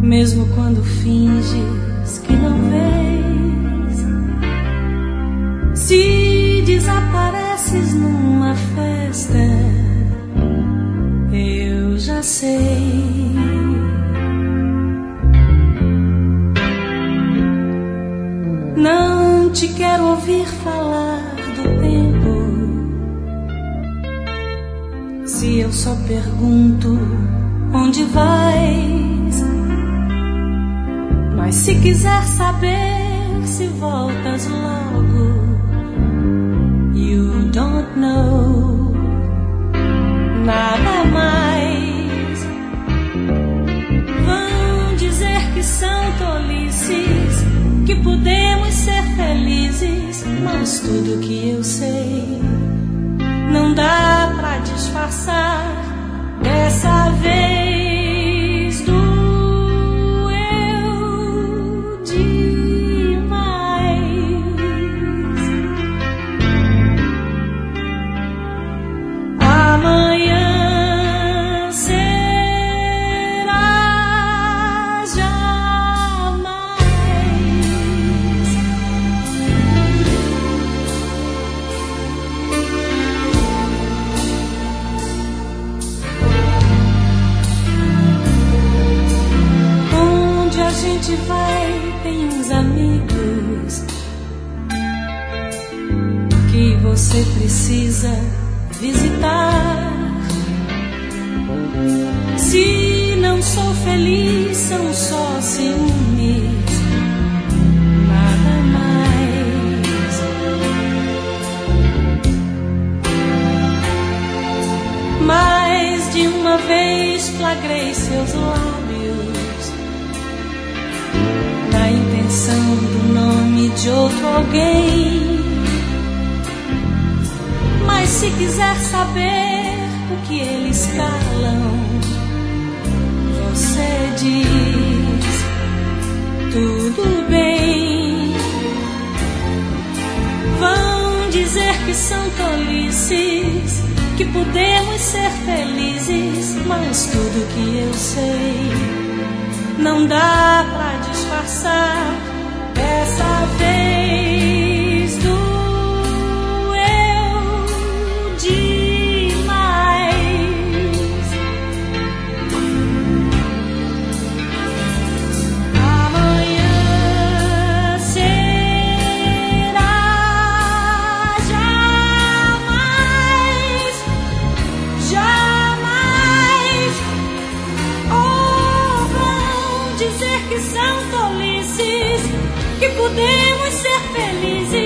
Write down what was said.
mesmo quando finges que não vês. Se desapareces numa festa, eu já sei. Não te quero ouvir falar do tempo, se eu só pergunto onde vais. Mas se quiser saber se voltas logo, you don't know nada mais. Vão dizer que são tolices, que podemos ser felizes, mas tudo que eu sei não dá pra disfarçar. Dessa vez doeu demais. Amanhã será jamais. Onde a gente vai tem uns amigos que você precisa visitar. Se não sou feliz, são só ciúmes, nada mais. Mais de uma vez flagrei seus lábios na intenção do nome de outro alguém. Mas se quiser saber o que eles calam, você diz tudo bem. Vão dizer que são tolices, que podemos ser felizes, mas tudo que eu sei não dá pra disfarçar. Dessa vez doeu demais. Amanhã será jamais, jamais. Ou vão dizer que são tolices, que podemos ser felizes,